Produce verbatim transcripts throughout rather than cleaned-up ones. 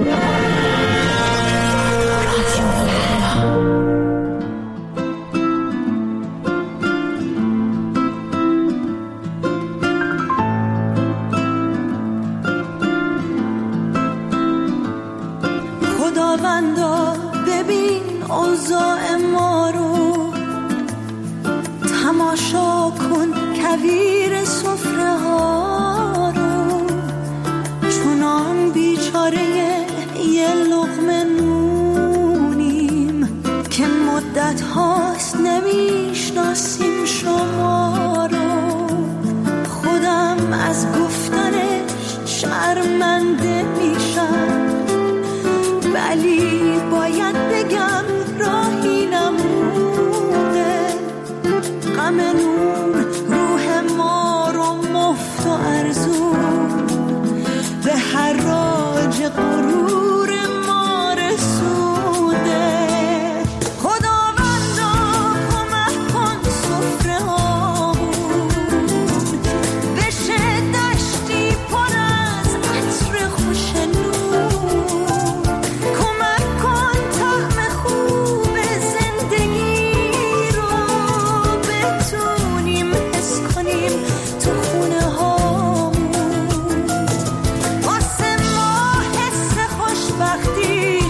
خداوندا ببین اوضاع ما رو، تماشا کن کویر سفره ها رو، چونان بیچاره یه لقمه نونیم که مدت هاست نمیشناسیم شما رو. خودم از گفتنش شرمنده میشم، ولی باید بگم راهی نمونه. غم نون روح ما رو مفت و ارزون به حراج غرور ما رسونده. خداوندا کمک کن سفره هامون بشه دشتی پر از عطر خوش نون. کمک کن طعم خوب زندگی رو بتونیم حس کنیم تو خونه هامون. واسه ما حس خوشبختی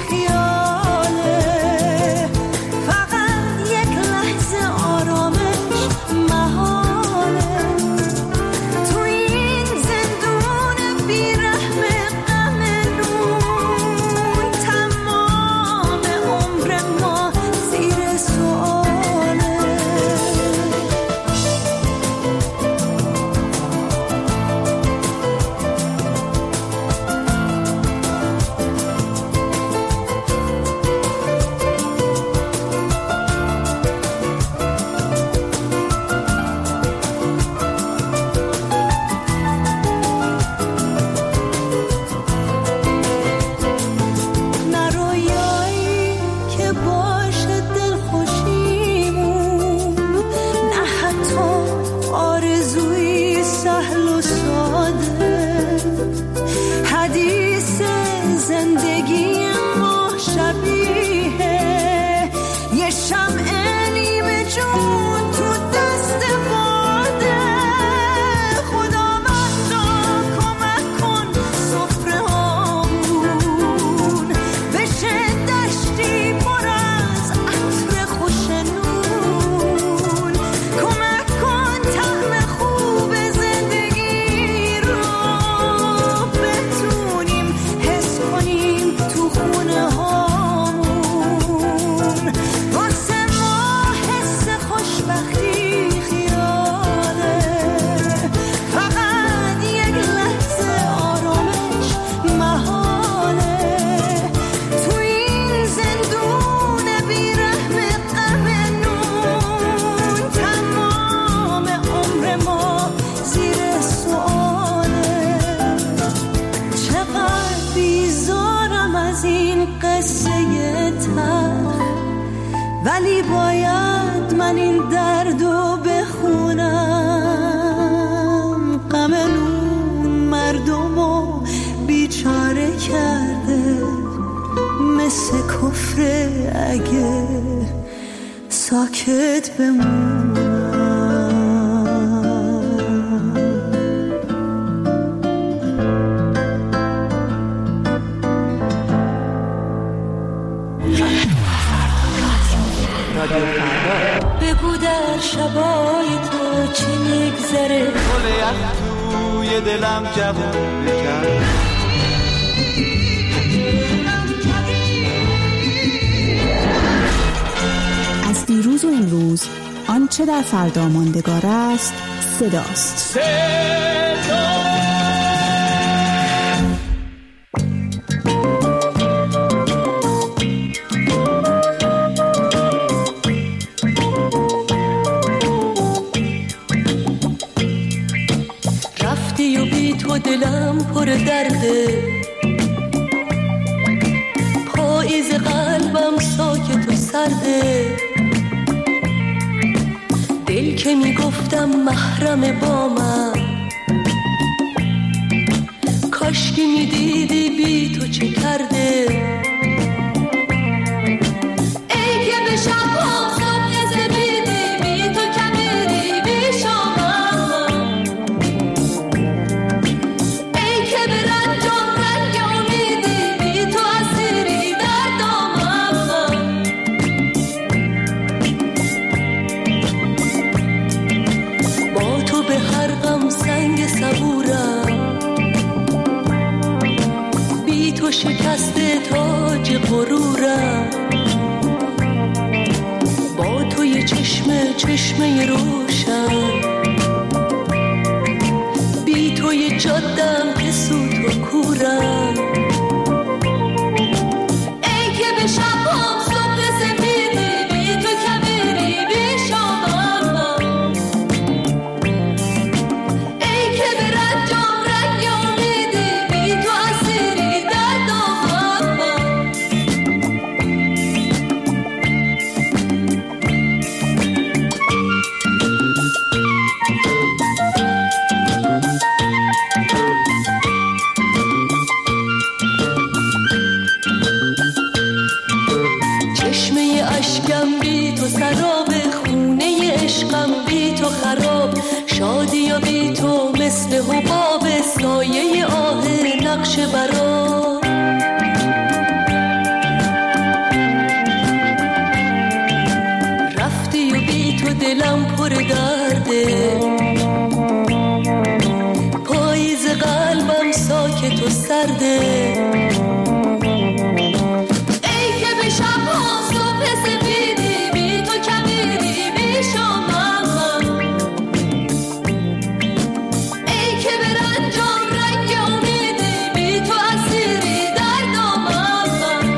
خیاله، فقط یک لحظه آرامش محاله. تو این زندون بیرحم غم نون، تمام عمر ما زیر سؤاله. نه رویایی که باشه دلخوشیمون، نه حتی آرزوی سهل و ساده. حدیث زندگی ما شبیه یه شمع نیمه جون تو دست باده. خداوندا کمک کن سفره هامون بشه دشتی پر از عطر خوش نون. کمک کن طعم خوب زندگی رو بتونیم حس کنیم تو خونه هامون. واسه ما حس خوشبختی خیاله، فقط یک لحظه آرامش محاله. تو این زندون بیرحم غم نون، تمام عمر ما زیر سؤاله. چقدر بیزارم از این قصه تلخ، ولی باید من این دردو بخونم. غم نون مردمو بیچاره کرده، مثل کفر اگه ساکت بمونم. بگو در شبای تو چی میگذره، گل یخ توی دلم جوون بکرد. از دیروز و امروز آنچه در فردا ماندگار است صداست. صدا رفتی و بی تو دلم پر درده، پاییز قلبم ساکت و سرده. دل که میگفتم محرم با من، کاشکی میدیدی بی تو چه کرده. ای که به شب هم صبح زمیدی بی تو کمیری بی شامم. ای که به رنجم رنگ امیدی بی تو اسیری در دامم. با تو به هر غم سنگ صبورم، بی تو شکسته تاج غرورم. با تو یه چشمه چشمه روشن، بی تو یه جادم که سوت و کورم. ای که به شب هم صبح سفیدی بی تو کمیری بی شامم. ای که به رنجم رنگ امیدی بی تو اسیری در دامم. چشمه اشکم بی تو سراب، خونه عشقم بی تو خراب. شادی و بی تو مثل حباب، سایه آه نقش برا. رفتی و بی تو دلم پر درده، پاییز قلبم ساکت و سرده. ای که به شب هم صبح سفیدی بی تو کمیری بی شامم. ای که به رنجم رنگ امیدی بی تو اسیری در دامم.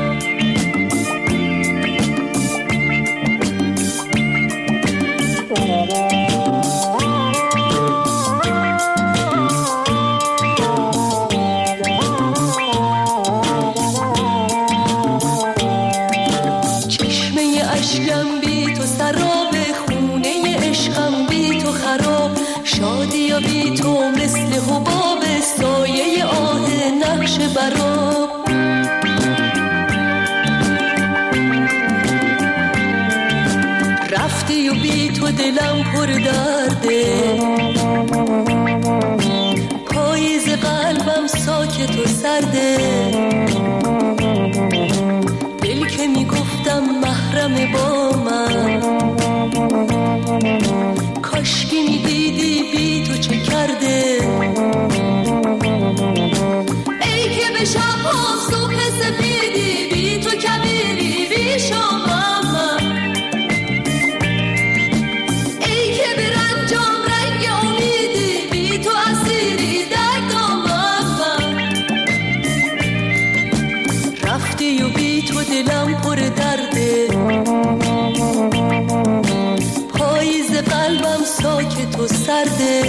چشمه اشکم بی تو سراب، خونه عشقم بی تو خراب. شادی و بی تو مثل حباب، سایه آه نقش براب. رفتی و بی تو دلم پر درده، پاییز قلبم ساکت و سرده. دل که میگفتم محرم با من، کاشکی میدیدی بی تو چه کرده. ای که به شب هم صبح سفیدی بی تو کمیری بی شامم. ای که به رنجم رنگ امیدی بی تو اسیری در دامم. رفتی و بی تو دلم پر درده، پاییز قلبم ساکت و سرده.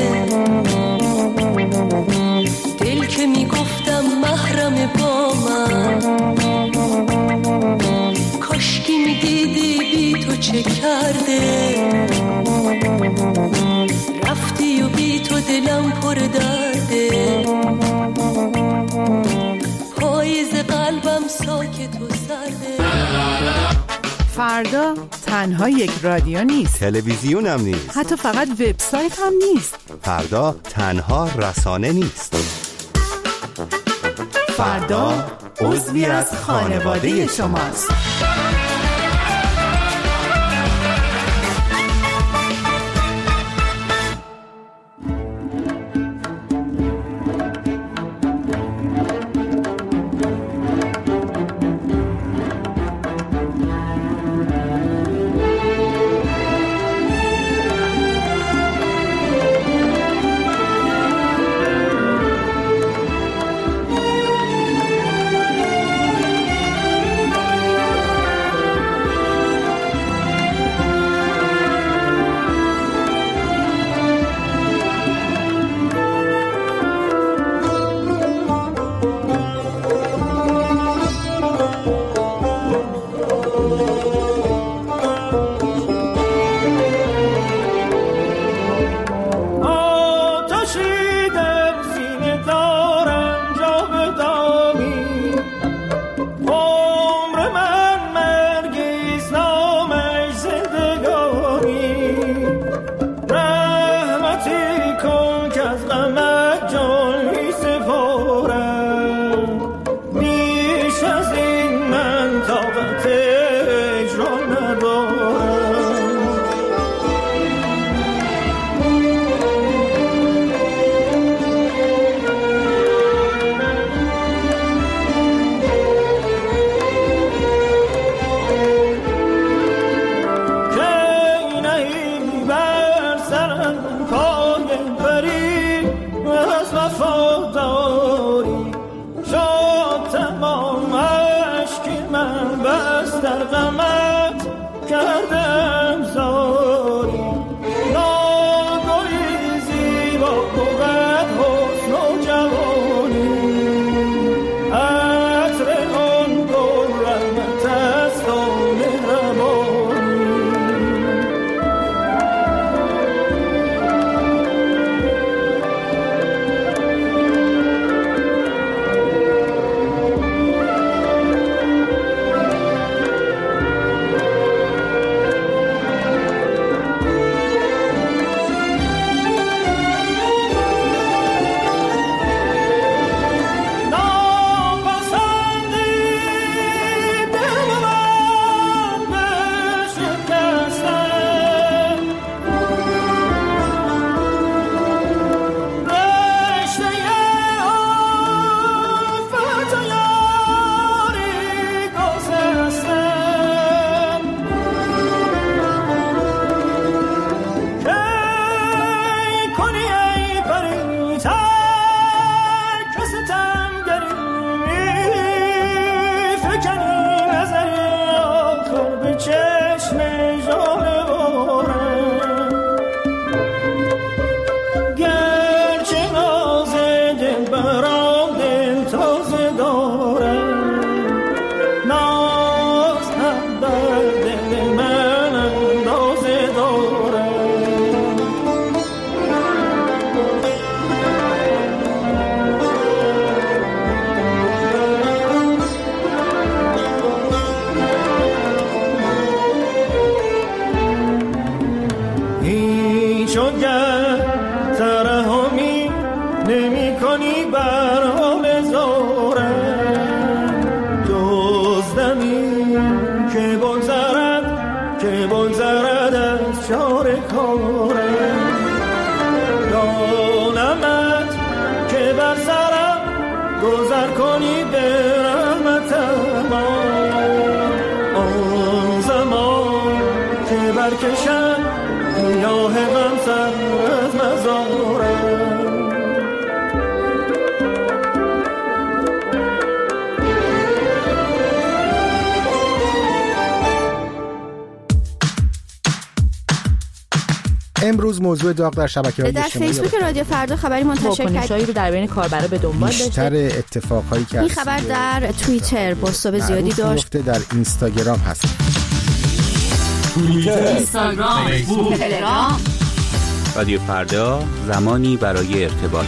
دل که میگفتم محرم با من، کاشکی میدیدی بی تو چه کرده. رفتی و بی تو دلم پر درده، پاییز قلبم ساکت و سرده. فردا تنها یک رادیو نیست، تلویزیون هم نیست، حتی فقط وبسایت هم نیست. فردا تنها رسانه نیست. فردا عضوی از خانواده شماست. در غمت کردم زاری ناگلی زیبا بود حسن و جوانی عطر آن گل رحمت است و مهربانی امروز موضوع داغ در شبکه‌های اجتماعی در فیسبوک رادیو فردا خبری منتشر کردن رو در بین کاربرا به دنبال داشته. بیشتر اتفاقهایی که این خبر در توییتر پست زیادی داشت. در اینستاگرام هست. توییتر، اینستاگرام، فیسبوک، تلگرام. رادیو فردا، زمانی برای ارتباط.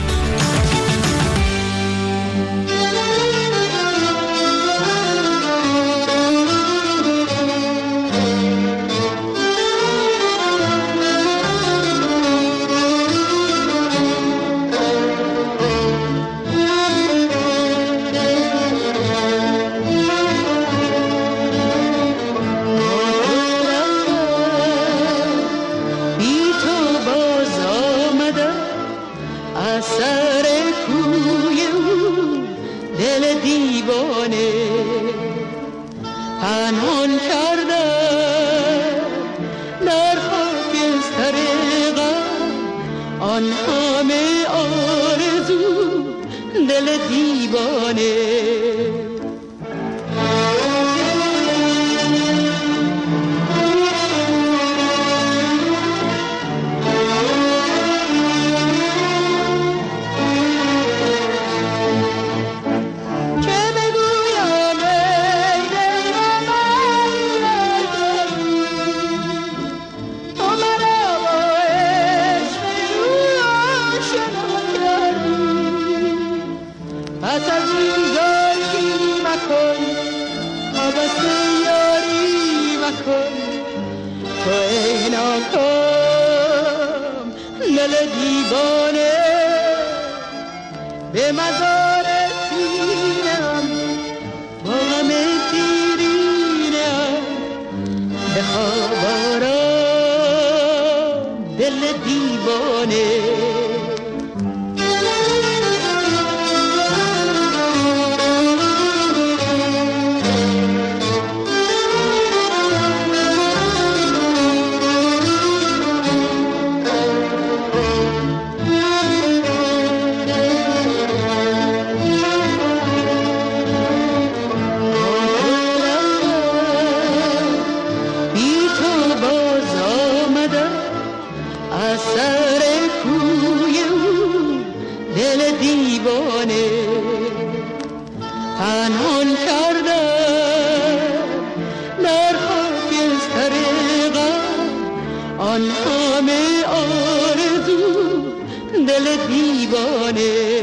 پنهان کردم در خاکستر غم آن همه آرزو دل دیوانه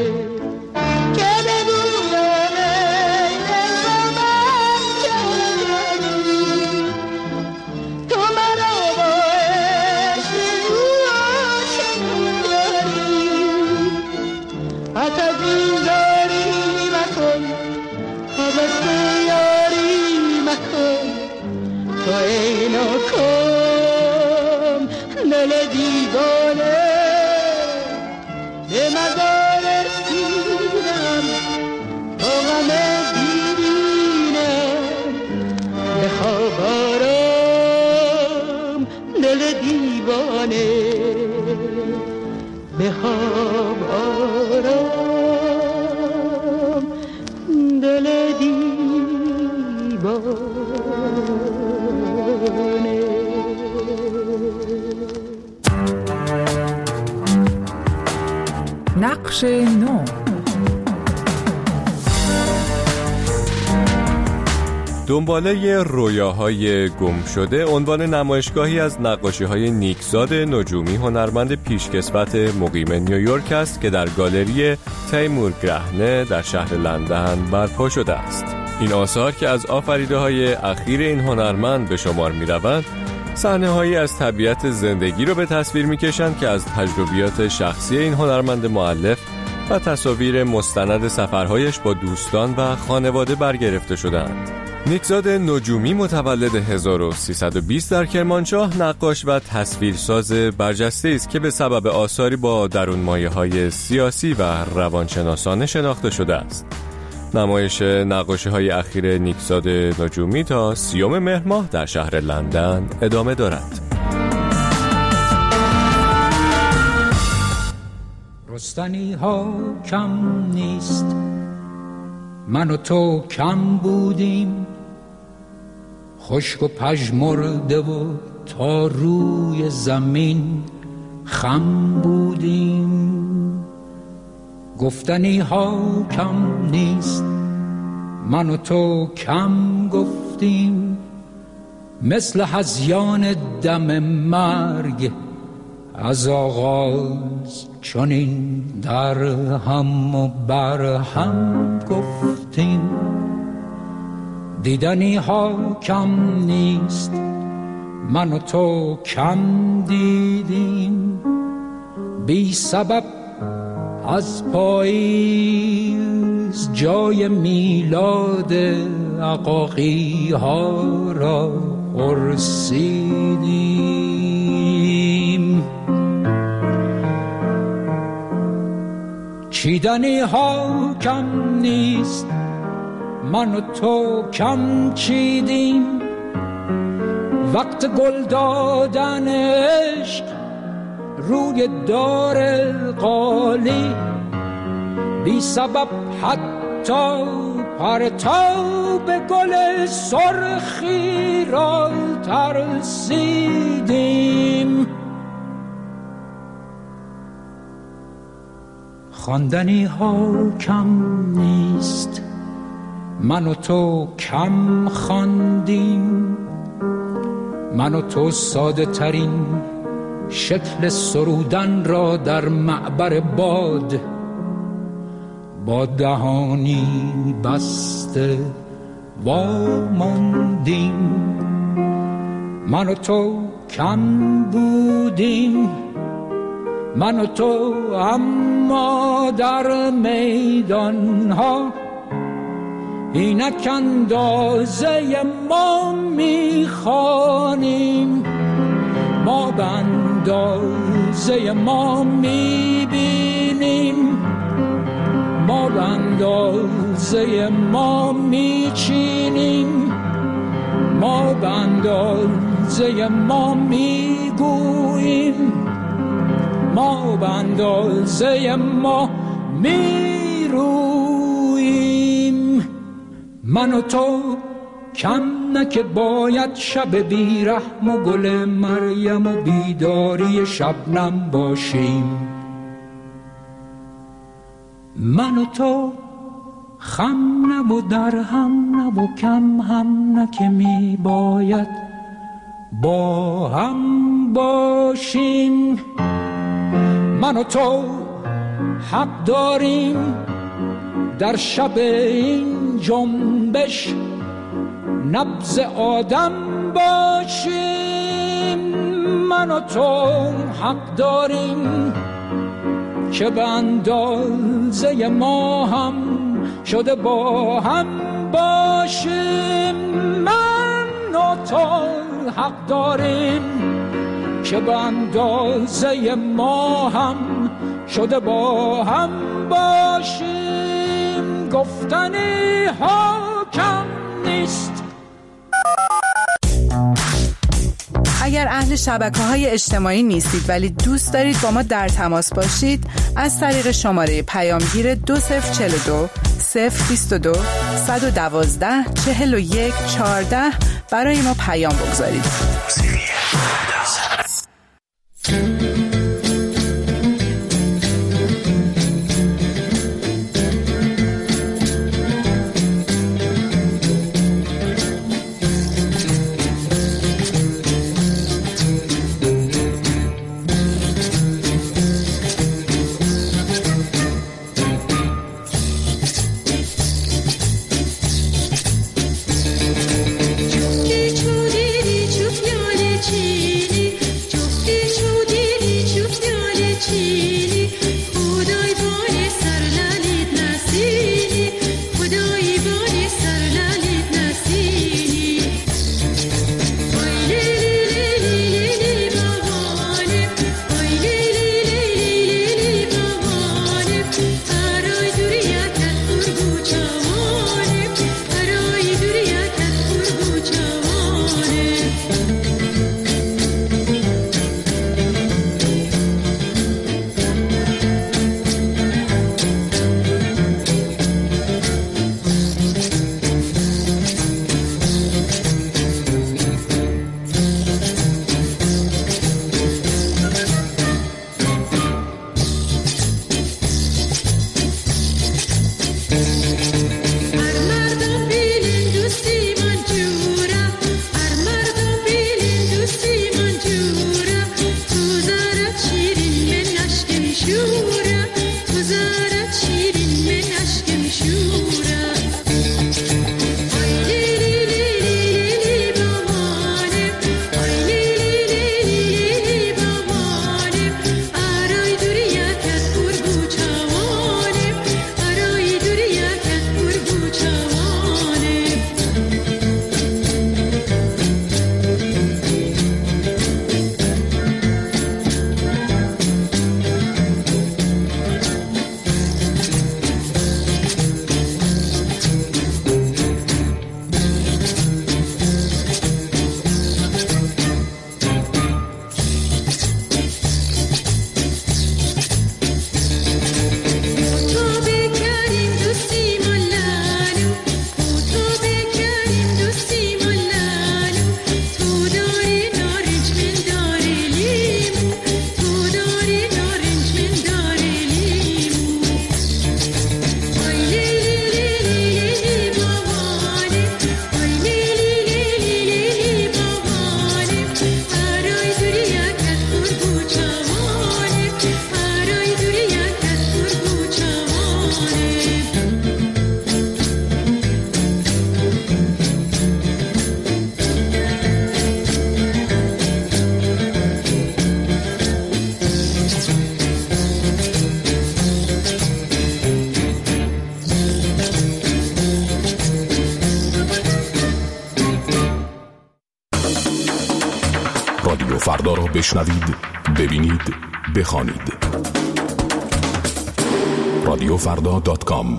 به خواب آرام دل دیوانه. نقش نو. دنباله رویاهای گم شده عنوان نمایشگاهی از نقاشی‌های نیکزاد نجومی، هنرمند پیشکسوت مقیم نیویورک است که در گالری تیمور گرهنه در شهر لندن برپا شده است. این آثار که از آفریده‌های اخیر این هنرمند به شمار می‌روند، صحنه‌هایی از طبیعت زندگی را به تصویر می‌کشند که از تجربیات شخصی این هنرمند مؤلف و تصاویر مستند سفرهایش با دوستان و خانواده برگرفته شدند. نیکزاد نجومی متولد هزار و سیصد و بیست در کرمانشاه، نقاش و تصویرساز برجسته است که به سبب آثاری با درونمایه‌های سیاسی و روانشناسانه شناخته شده است. نمایش نقاشی‌های اخیر نیکزاد نجومی تا سیوم مهر ماه در شهر لندن ادامه دارد. رستنی ها کم نیست، من و تو کم بودیم، خشک و پژمرده و تا روی زمین خم بودیم. گفتنی ها کم نیست، من و تو کم گفتیم، مثل هذیان دم مرگ از آغاز چنین در هم و بر هم گفتیم. دیدنی ها کم نیست، من و تو کم دیدیم، بی سبب از پاییز جای میلاد عقاقی ها را پرسیدیم. چیدنی ها کم نیست، من و تو کم چیدیم، وقت گل دادن عشق روی دار قالی، بی سبب حتی پرتاب گل سرخی را ترسیدیم. خواندنی ها کم نیست، من و تو کم خواندیم، من و تو ساده ترین شکل سرودن را در معبر باد با دهانی بسته واماندیم. من و تو کم بودیم، من و تو اما در میدان ها اینک اندازه ما میخوانیم، ما به اندازه ما میبینیم، ما به اندازه ما میچینیم، ما به اندازه ما میگوییم، ما به اندازه ما میرویم. من و تو کم نه که باید شب بیرحم و گل مریم و بیداری شبنم باشیم. من و تو خم نه و در هم نه و کم هم نه که می باید با هم باشیم. من و تو حق داریم در شب این جنبش نبض آدم باشیم. من و تو حق داریم که به اندازه ما هم شده با هم باشیم. من و تو حق داریم که به اندازه ما هم شده با هم باشیم. گفتنی ها کم نیست. اگر اهل شبکه‌های اجتماعی نیستید ولی دوست دارید با ما در تماس باشید، از طریق شماره پیامگیر دو صفر چهل و دو صفر بیست و دو صد و دوازده چهل و یک چهارده برای ما پیام بگذارید. فردا را بشنوید، ببینید، بخوانید. رادیو فردا دات کام.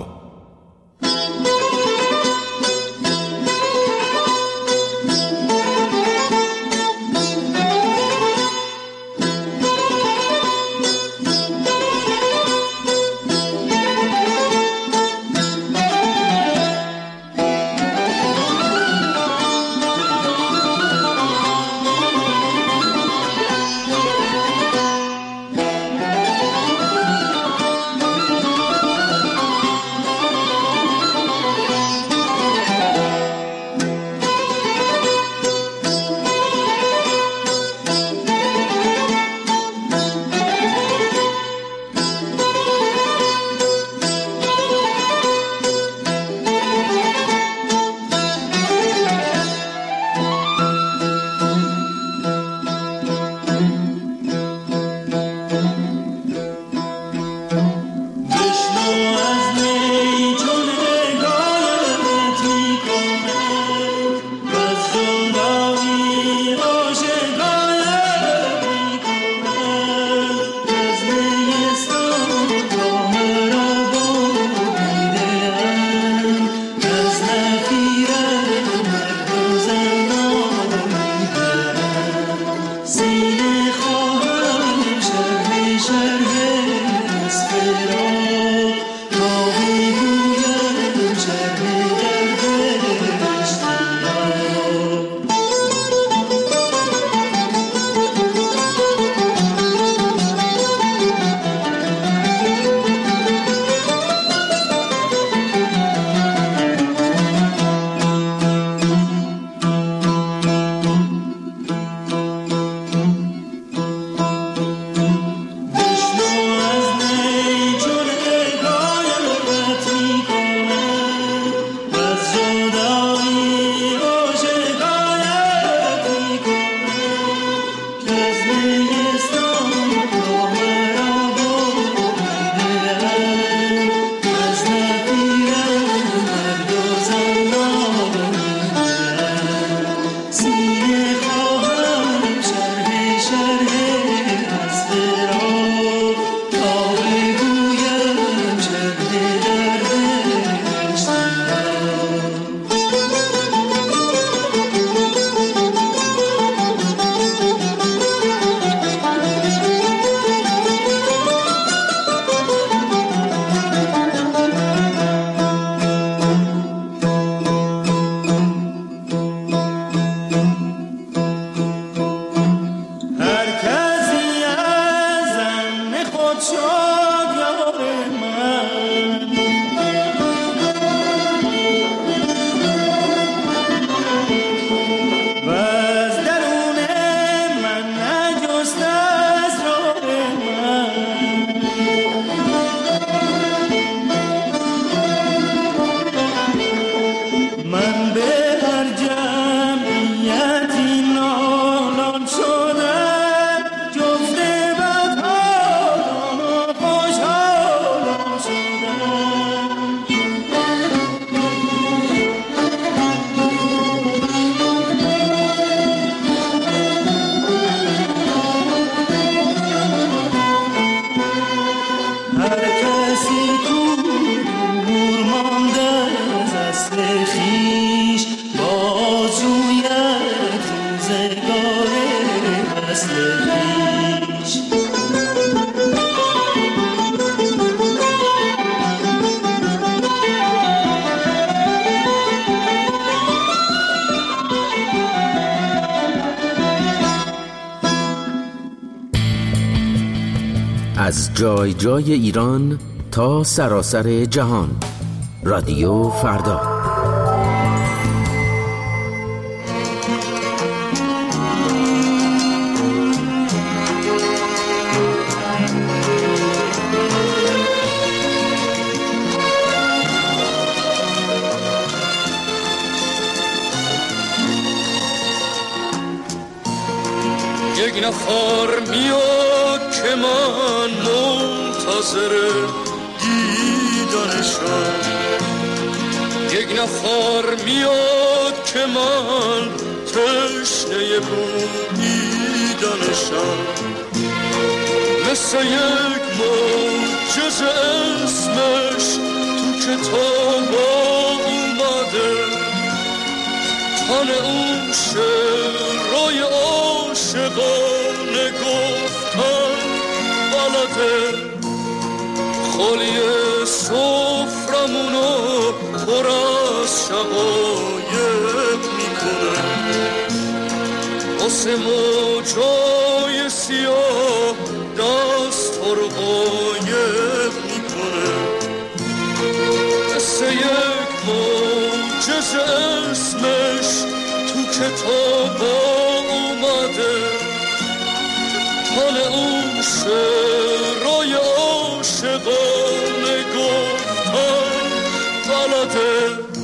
از جای جای ایران تا سراسر جهان. رادیو فردا. یک نفر میاد که من منتظر دیدنشم، یک نفر میاد که من تشنه بویدنشم، مثل یک معجزه اسمش تو کتاب اومده، تن اون شعرهای عاشقانه گفتن بلده، خالی سفرمونو پر از شقایق میکنه، واسه موجای سیاه دست رو قایق میکنه، مثل یک معجزه اسمش تو کتاب اومده، حال اون شعرهای عاشقانه گفتن بلده.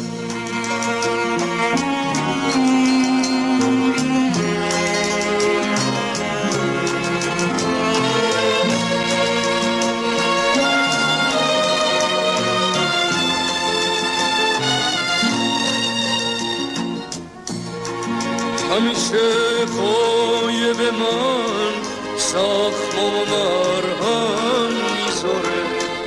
همیشه قایب من زخم و مرهم میذاره،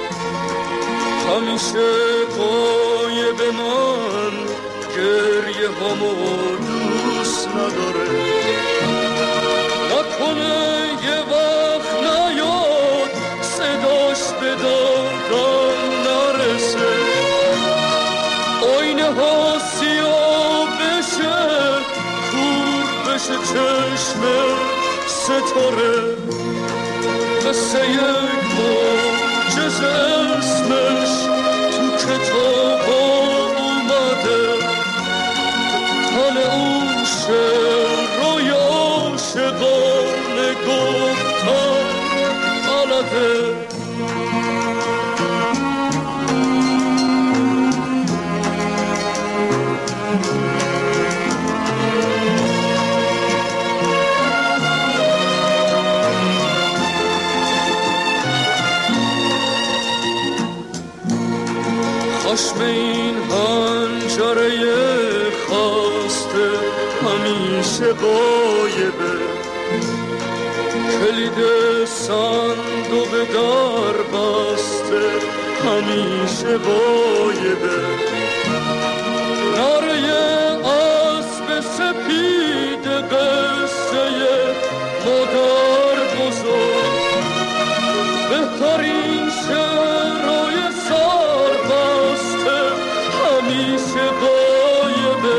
همیشه قایب من گریه همو دوست نداره، نکنه یه وقت نیاد صداش به دادم نرسه، آینه ها سیاه بشه کور بشه چشم ستاره، مثل یک معجزه اسمش تو کتاب اومده، حال اون شعرهای عاشقانه گفتن بلده. خشم این حنجره خواسته همیشه غایبه، کلید صندوق در بسته همیشه غایبه، نره اسب سپید قصه مادر بزرگ، بهترین شعرهای همیشه غایبه،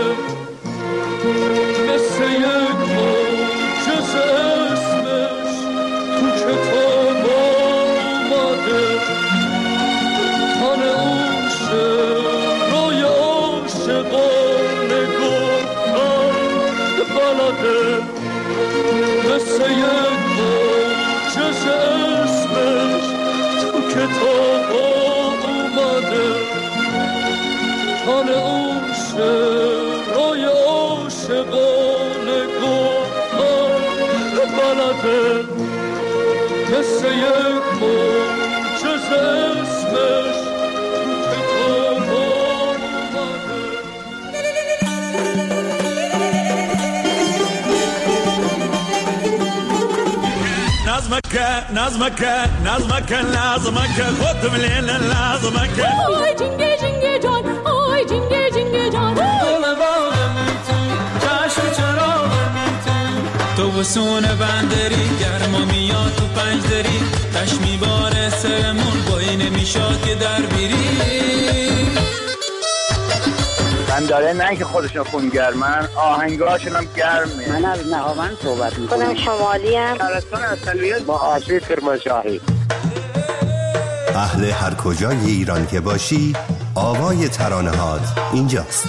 مثل یک معجزه اسمش تو کتاب اومده، تن اون شعرهای عاشقانه گفتن بلده، مثل یک معجزه اسمش تو کتاب اومده، حال اون شعرهای عاشقانه گفتن بلده، مثل یک معجزه اسمش تو کتاب اومده. نظمك نظمك نظمك لازمك خد من لازمك آی جنگه جنگه جان، آی جنگه جنگه جان، تو بسون بندری گرما میاد تو پنج دری، تش میباره سرمون با این میشاد که در بیری، من داره نه که خودشون خونگرمن، آهنگاشون هم گرمه. من از نهاوند صحبت میکنم. خودم شمالی ام. شهرستان اصلیت با آسیب کرمانشاهی. اهل هر کجای ایران که باشی، آوای ترانه‌هات اینجاست.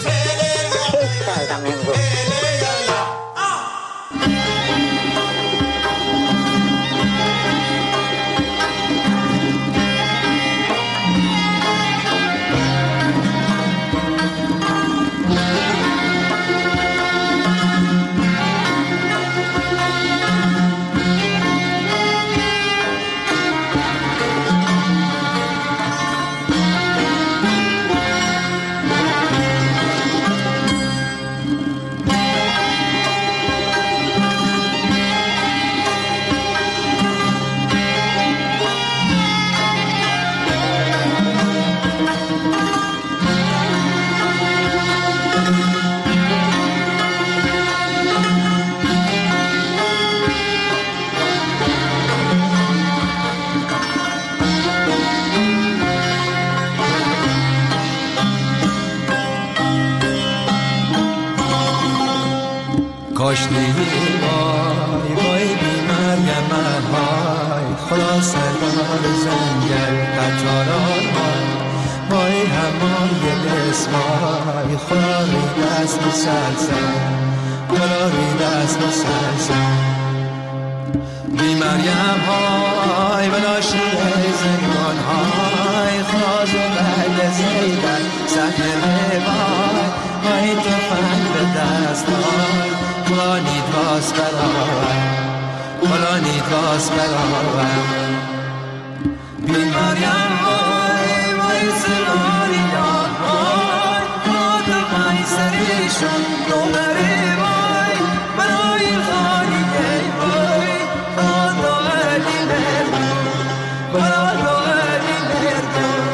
کاشتی وای وای بی مریم های خدا سردار زنگل قطاران وای همای بسمای خدا ری دست مسلسل خدا ری دست مسلسل بی مریم های بلاشی زنگان های خدا زبل زیدن سهر وای وای تو فن به دست های خدا نید واس براور خدا نید واس براور بی مریم وای وای سراری دار وای خدا تو پای سریشون نوبره وای برای خالی ای وای خدا علی مردم خدا علی مردم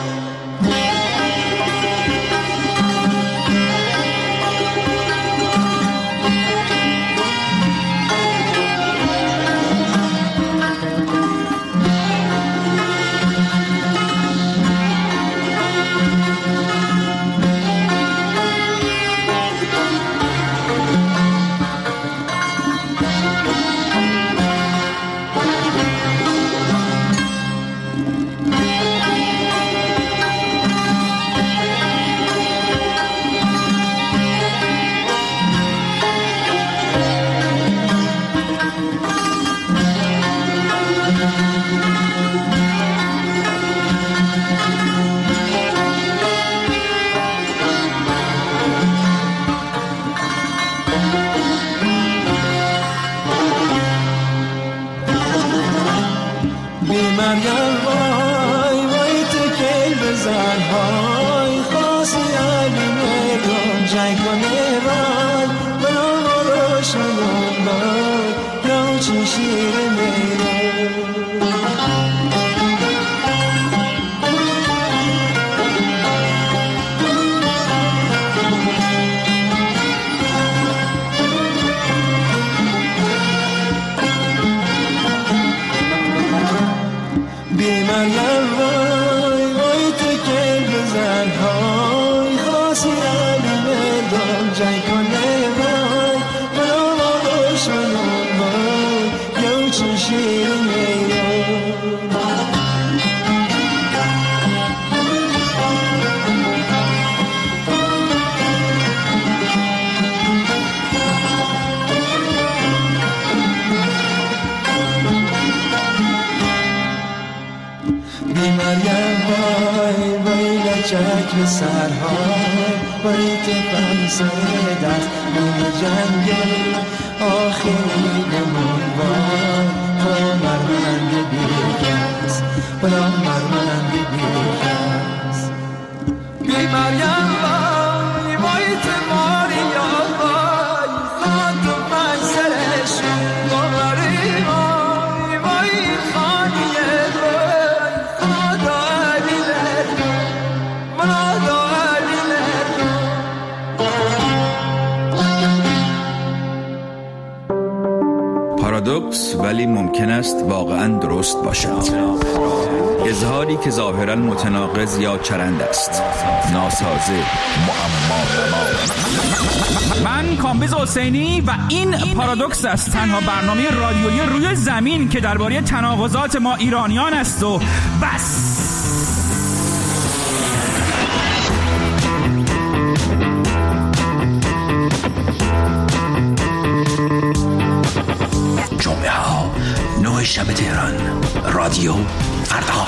به سرها باید بمزه دست نیم جنگل آخری نمون وای با مرمند بیرگز با مرمند بیرگز بی مریم وای وای تماری یا وای خان تو منزلش باوری وای وای خانیه وای خدا علی مردم خدا علی مردم پارادوکس ولی ممکن است واقعا درست باشد. اظهاری که ظاهرا متناقض یا چرند است، ناسازه، معما. من کامبیز حسینی و این پارادوکس است، تنها برنامه رادیویی روی زمین که درباره تناقضات ما ایرانیان است و بس. شب تهران. رادیو فردا.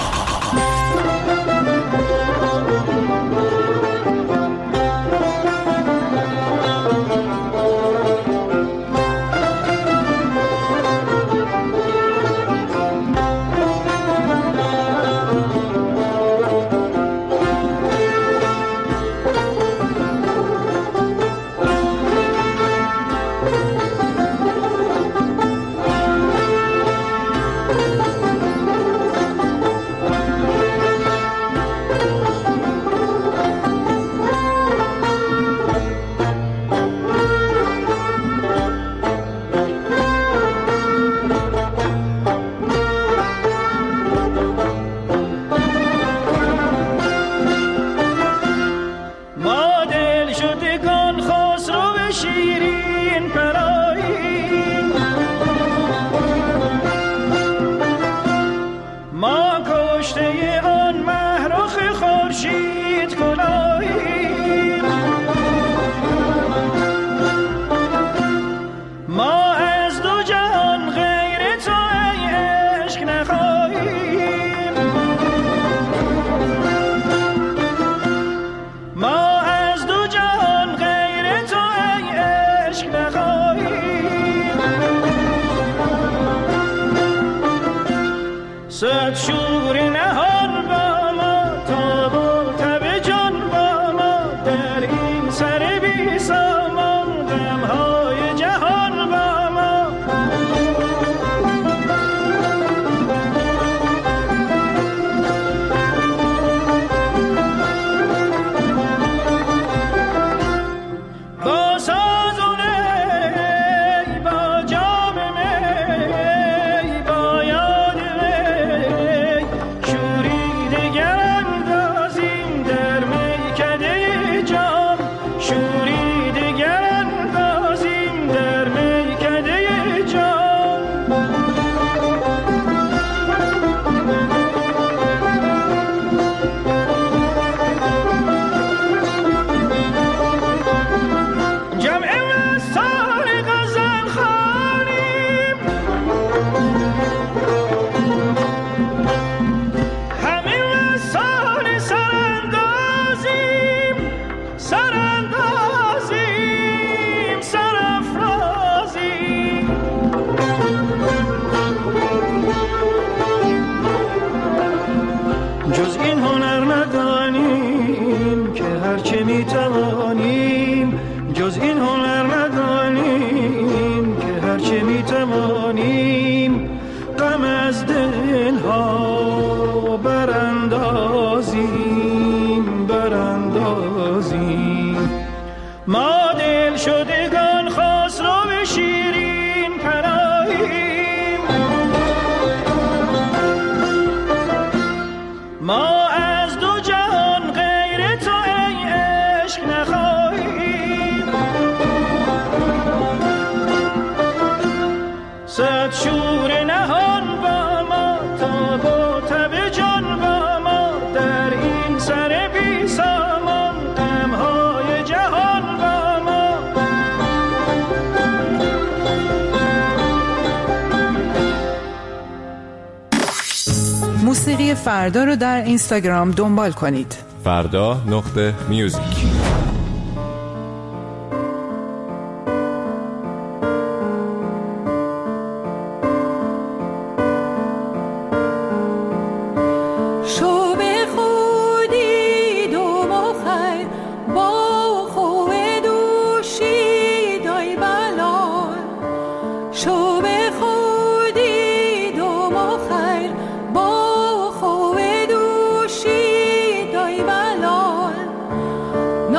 موسیقی فردا رو در اینستاگرام دنبال کنید. فردا نقطه میوزیک. نه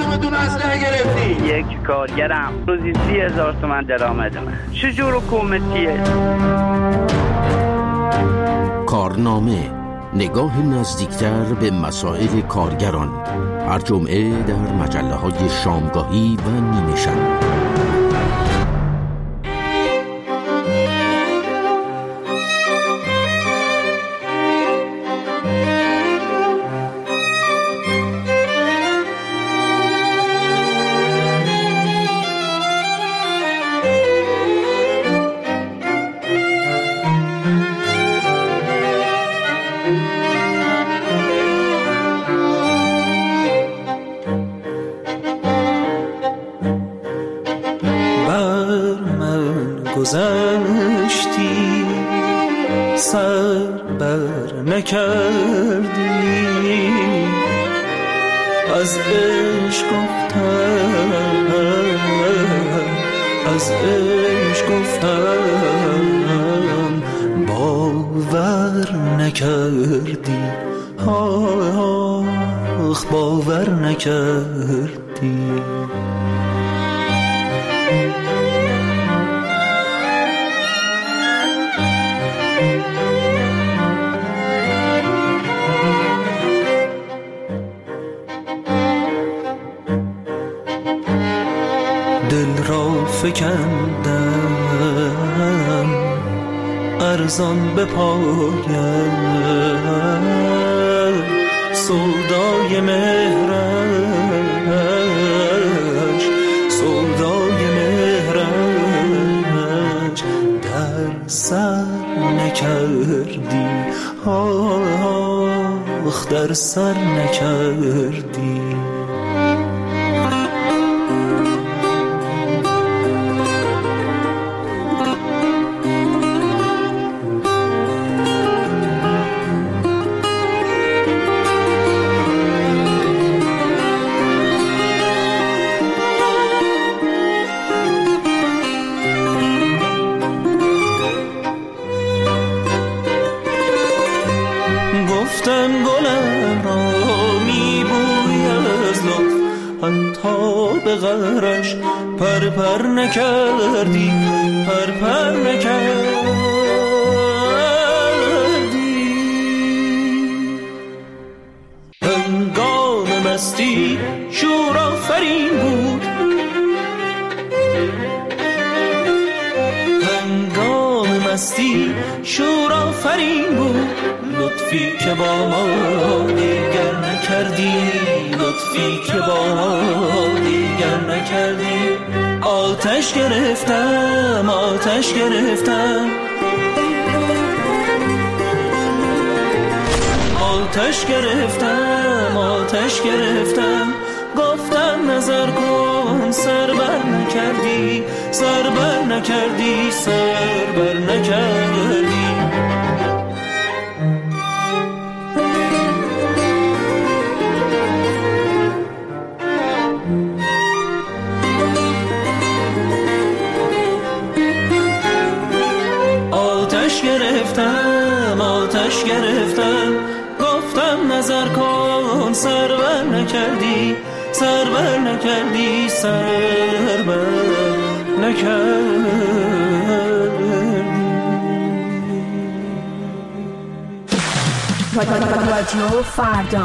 کدومتون اسلحه گرفتی؟ یک کارگرم روزی سی هزار تومن درآمدمه. چجور حکومتیه؟ کارنامه، نگاه نزدیکتر به مسائل کارگران، هر جمعه در مجله های شامگاهی و نیمه شب. گذشتی سر بر نکردی از عشق گفتم از عشق گفتم باور نکردی آخ باور نکردی دل را فکندم ارزان به پایم سودای مهرش سودای مهرش در سر نکردی آخ در سر نکردی گفتم گلم را میبوی از لطف حتی به غرش پر پر نکردی پر پر نکردی هنگام مستی شور آفرین بود هنگام مستی شور آفرین بود لطفی که با ما دیگر نکردی لطفی که با ما دیگر نکردی آتش گرفتم آتش گرفتم آتش گرفتم آتش گرفتم گفتم نظر کن سر بر نکردی سر بر نکردی سر بر نکردی آتش گرفتم آتش گرفتم گفتم نظر کن سر بر نکردی سر بر نکردی سر بر نکردی رادیو فردا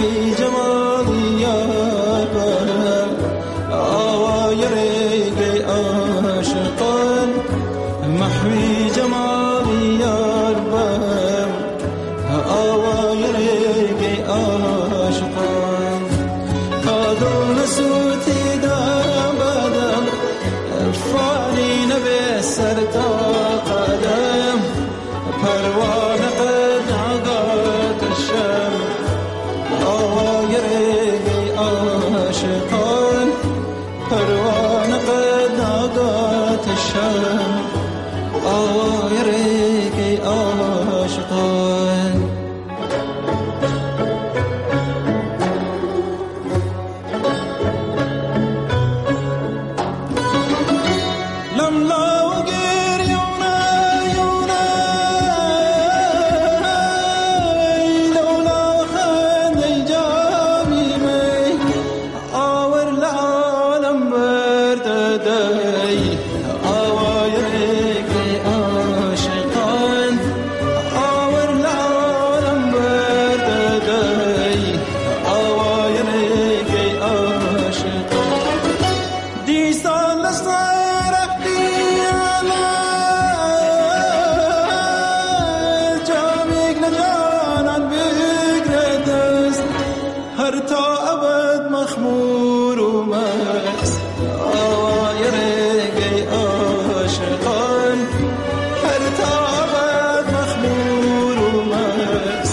محوی جمالی یار بر آوای ریگ عاشقان محوی جمالی یار بر آوای ریگ عاشقان کادون سوتی دم بدم فانی نبی سر تا قدم پروان قد عقات الشم آوای ریگ عاشقان پروان قد عقات الشم آوای ریگ عاشقان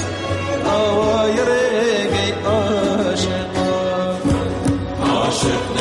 عاشق